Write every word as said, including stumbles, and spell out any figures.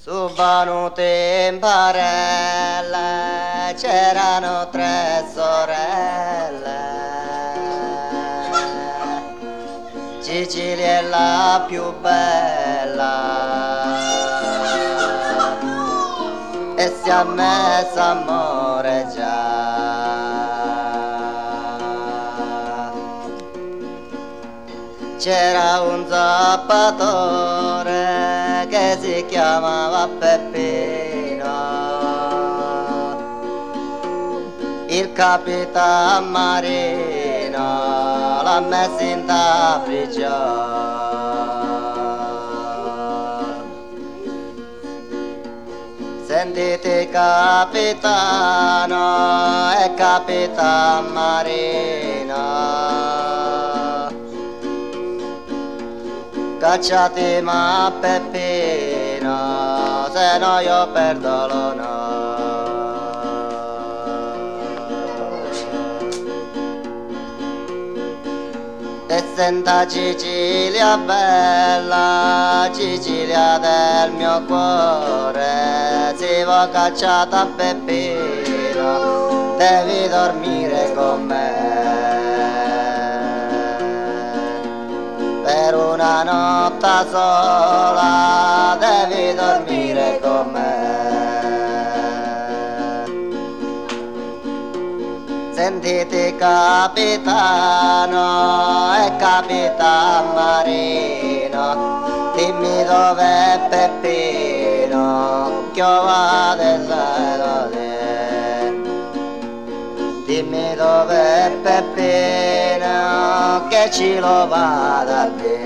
Venute in barella, c'erano tre sorelle. Cicili è la più bella e si è messa a moreggiare. C'era un zappatore che si chiamava Peppino, il capitan Marino l'ha messo in da prigione. Sentite capitano e capitan Marino, cacciatemi a Peppino, se no io perdono no. E senta Cicilia bella, Cicilia del mio cuore, se va cacciata a Peppino, devi dormire con me. Per una notte sola devi dormire con me. Sentite capitano e capitan Marino, dimmi dov'è Peppino, che io vado e la dimmi dov'è Peppino, che ci lo vado a dire.